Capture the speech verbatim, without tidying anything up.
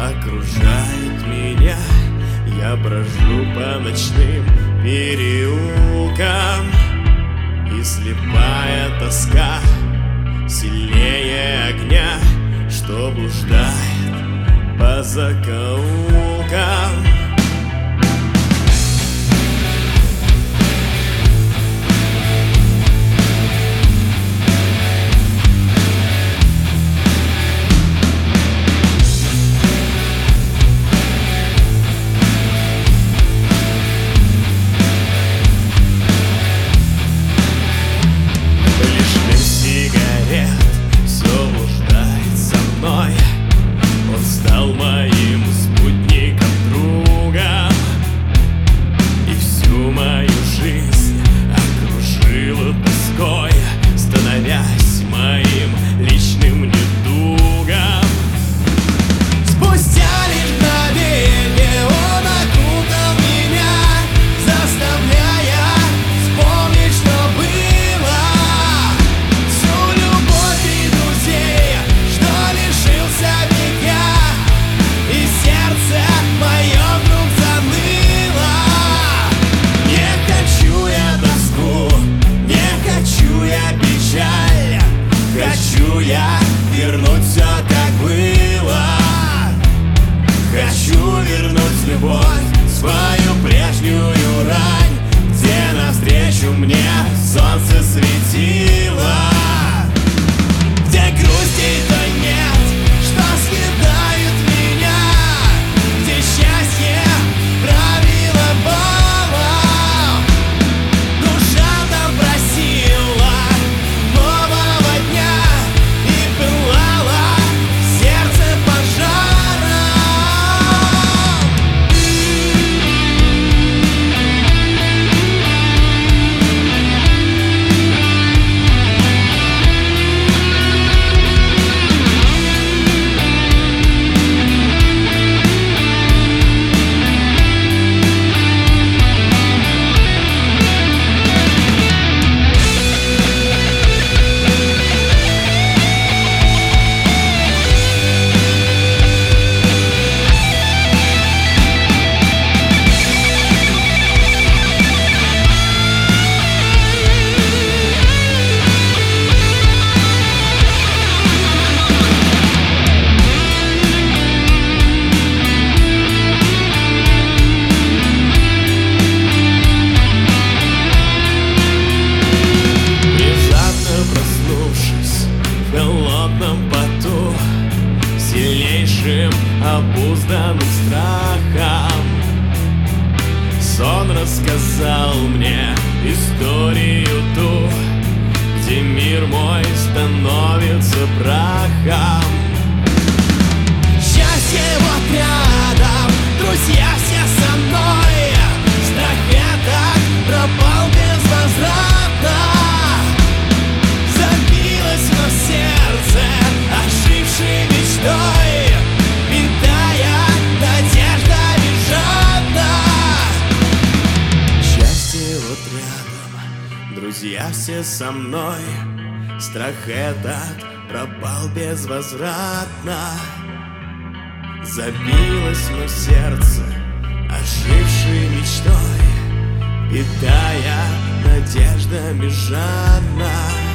окружает меня. Я брожу по ночным переулкам, и слепая тоска сильнее огня, что блуждает по закоулкам. Моим спутником, другом, и всю мою жизнь окружила тоской, становясь моим личным недугом. Спустя лишь мгновенье он окутал меня, заставляя вспомнить, что было, всю любовь и друзей, что лишился меня. И сердце мое вдруг заныло. Не хочу я тоску, не хочу я печаль, хочу я вернуть все, как было. Хочу вернуть любовь, свою прежнюю рань, где навстречу мне солнце светило, где грусти-то нет, что съедает меня, где счастье правило балом. Душа там просила нового дня и пылала сердце пожаром. Сильнейшим обузданным страхом сон рассказал мне историю ту, где мир мой становится прахом. Счастье вот рядом, друзья все со мной, страх этот пропал безвозвратно. Забилось во сердце ожившей мечтой, питая надежда безжалостно. Счастье вот рядом, друзья все со мной, страх этот пропал безвозвратно. Забилось мое сердце ожившей мечтой, питая надеждами жадно.